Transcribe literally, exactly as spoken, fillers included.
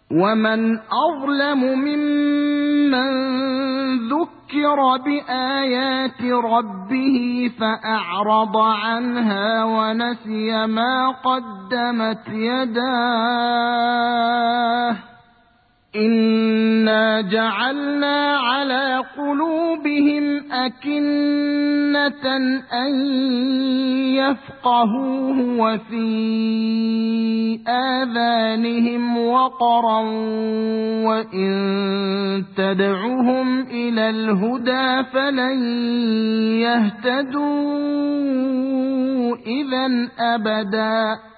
ومن أظلم ممن ذكر بآيات ربه فأعرض عنها ونسي ما قدمت يداه إنا جعلنا على قلوبهم أكنة أن يفقهوه وفي آذانهم وقرا وإن تدعهم إلى الهدى فلن يهتدوا إذا أبدا